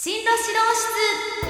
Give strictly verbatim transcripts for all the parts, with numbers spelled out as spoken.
進路指導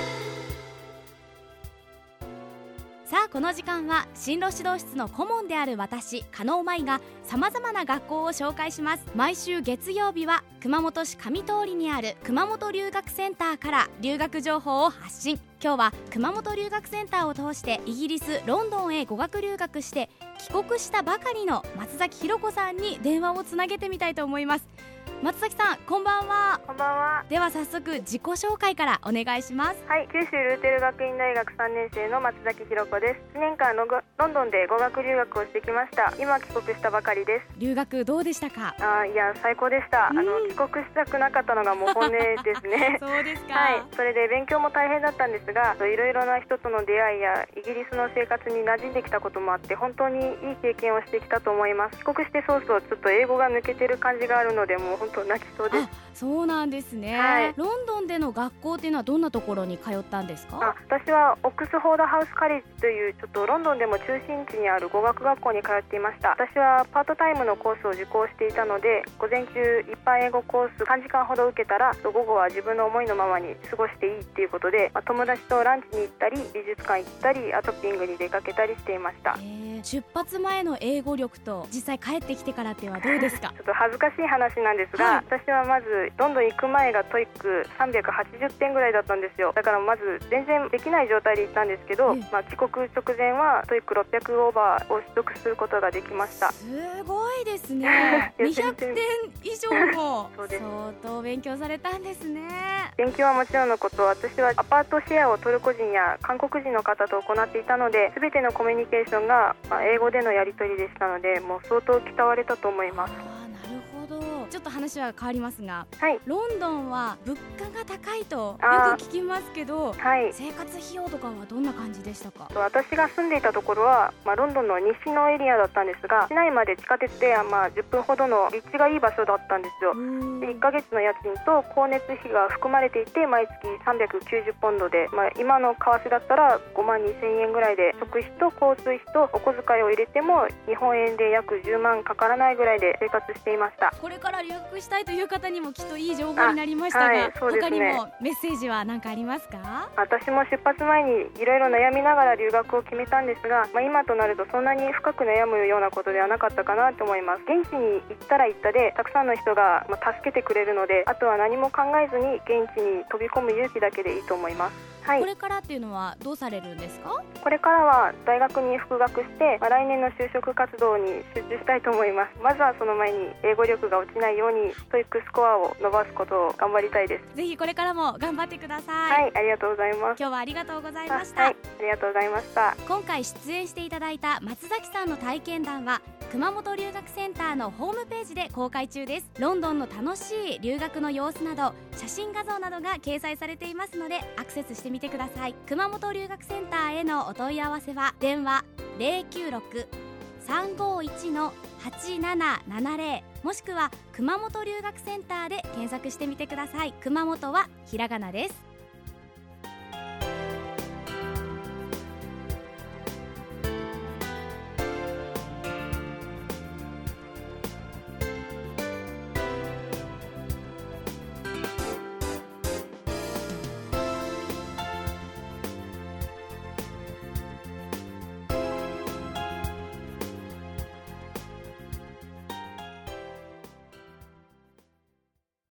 室。さあこの時間は進路指導室の顧問である私加納舞がさまざまな学校を紹介します。毎週月曜日は熊本市上通りにある熊本留学センターから留学情報を発信。今日は熊本留学センターを通してイギリスロンドンへ語学留学して帰国したばかりの松崎ひろ子さんに電話をつなげてみたいと思います。松崎さん、こんばんは。 こんばんは。 では早速自己紹介からお願いします。 はい、九州ルーテル学院大学さんねん生の松崎ひろ子です。いちねんかんのロンドンで語学留学をしてきました。今帰国したばかりです。 留学どうでしたか？ あ、いや最高でした。あの帰国したくなかったのがもう本音ですねそうですか。 はい、それで勉強も大変だったんですが、いろいろな人との出会いやイギリスの生活に馴染んできたこともあって本当にいい経験をしてきたと思います。帰国して早々ちょっと英語が抜けてる感じがあるのでもう本当泣きそうです。 あ、そうなんですね、 はい、 ロンドンでの学校っていうのはどんなところに通ったんですか？ あ、私はオックスフォードハウスカレッジというちょっとロンドンでも中心地にある語学学校に通っていました。私はパートタイムのコースを受講していたので、午前中一般英語コースさんじかんほど受けたら午後は自分の思いのままに過ごしていいっていうことで、まあ、友達とランチに行ったり美術館行ったりアトピングに出かけたりしていました。 えー、出発前の英語力と実際帰ってきてからっていうのはどうですか？ ちょっと恥ずかしい話なんですが、はい、私はまずロンドン行く前がトイックさんびゃくはちじゅってんぐらいだったんですよ。だからまず全然できない状態で行ったんですけど、まあ、帰国直前はトイックろっぴゃくオーバーを取得することができました。 すごいですねにひゃくてん以上もそうです。 相当勉強されたんですね。 勉強はもちろんのこと、私はアパートシェアをトルコ人や韓国人の方と行っていたので、全てのコミュニケーションが英語でのやり取りでしたので、もう相当鍛われたと思います。 ちょっと話は変わりますが、 はい、 ロンドンは物価が高いとよく聞きますけど、はい、生活費用とかはどんな感じでしたか？ 私が住んでいたところは、まあ、ロンドンの西のエリアだったんですが、市内まで地下鉄で、まあ、じゅっぷんほどの立地がいい場所だったんですよ。でいっかげつの家賃と光熱費が含まれていて毎月さんびゃくきゅうじゅうポンドで、まあ、今の為替だったらごまんにせんえんぐらいで、食費と交通費とお小遣いを入れても日本円で約じゅうまんかからないぐらいで生活していました。 これから留学したいという方にもきっといい情報になりましたが、はい、そうですね、他にもメッセージは何かありますか？ 私も出発前にいろいろ悩みながら留学を決めたんですが、まあ、今となるとそんなに深く悩むようなことではなかったかなと思います。現地に行ったら行ったでたくさんの人がまあ助けてくれるので、あとは何も考えずに現地に飛び込む勇気だけでいいと思います。はい、 これからっていうのはどうされるんですか？ これからは大学に復学して、まあ、来年の就職活動に集中したいと思います。まずはその前に英語力が落ちないようにトイックスコアを伸ばすことを頑張りたいです。 ぜひこれからも頑張ってください。 はい、ありがとうございます。 今日はありがとうございました。 はい、ありがとうございました。 今回出演していただいた松崎さんの体験談は熊本留学センターのホームページで公開中です。ロンドンの楽しい留学の様子など写真画像などが掲載されていますのでアクセスしてみてください。熊本留学センターへのお問い合わせは電話 ゼロきゅうろく さんごいち はちななななゼロ もしくは熊本留学センターで検索してみてください。熊本はひらがなです。